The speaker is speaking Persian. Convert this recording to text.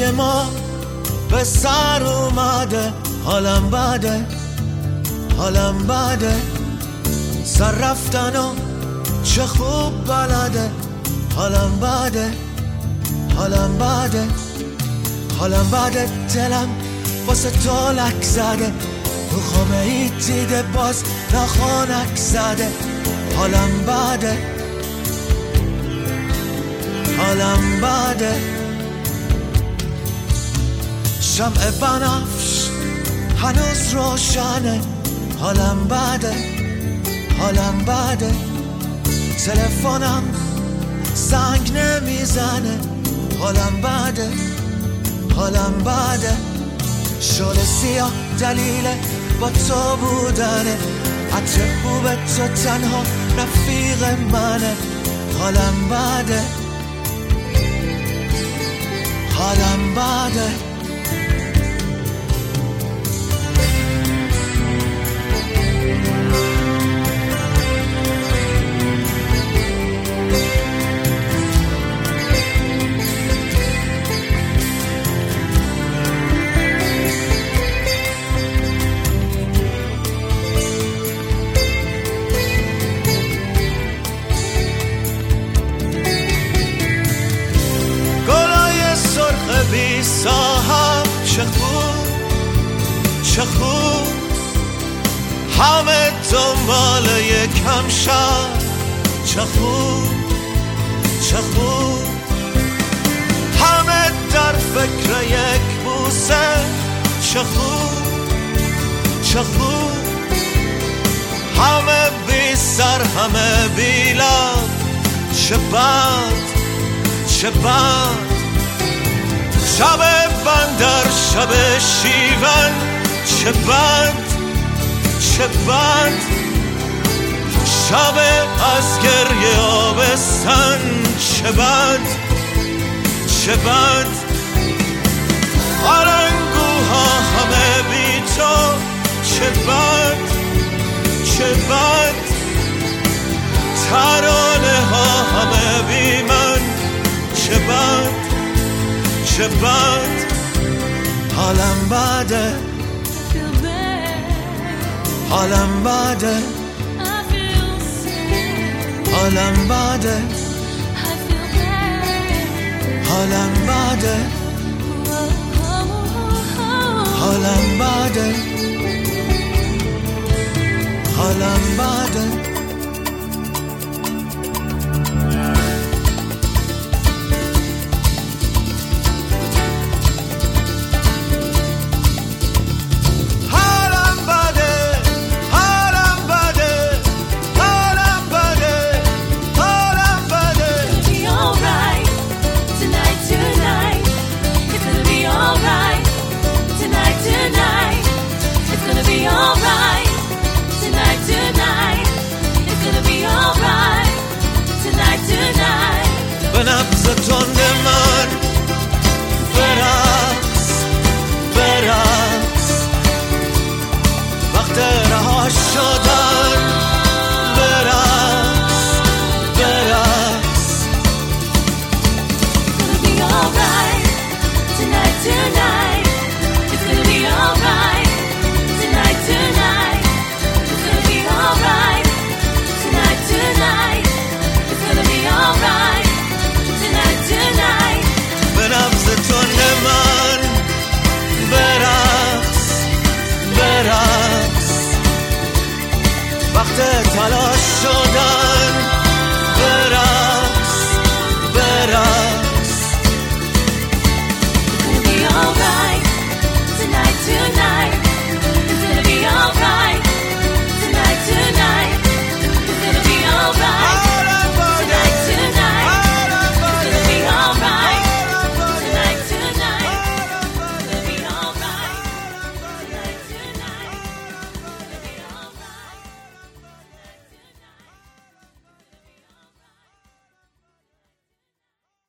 بلای ما به سر اومده، حالم بده، حالم بده، سر رفتن و چه خوب بلده، حالم بده، حالم بده، حالم بده، دلم واسه تو لک زده، تو خامه ای دیده باز نخانک زده، حالم بده، حالم بده، شمع بنفش هنوز روشنه، حالم بده، حالم بده، تلفنم زنگ نمیزنه، حالم بده، حالم بده، شال سیاه دلیل با تو بودنه، عطر خوب تو تنها رفیق منه، حالم بده، حالم بده، بی صاحب چه خوب، چه خوب، همه دنبال یکم شب، چه خوب، چه خوب، همه در فکر یک بوسه، چه خوب، چه خوب، همه بی سر، همه بی لب، چه بد، چه بد، شب بندر شب شیون، چه بد، چه بد، شب از گریه آبستن، چه بد، چه بد، آرنگوها همه بی تو، چه بد، چه بد، ترانه ها همه بی من، چه بد، چه بد، حالم بده، حالم بده، حالم بده، حالم بده، حالم بده، حالم بده. به نبض تند من برقص، برقص، وقت رها شدن، برقص، برقص. It's gonna be alright tonight, tonight. It's gonna be alright tonight, tonight. It's gonna be alright tonight, tonight. It's gonna be alright. به نبض تند من برقص، برقص، وقت تلاش شدن،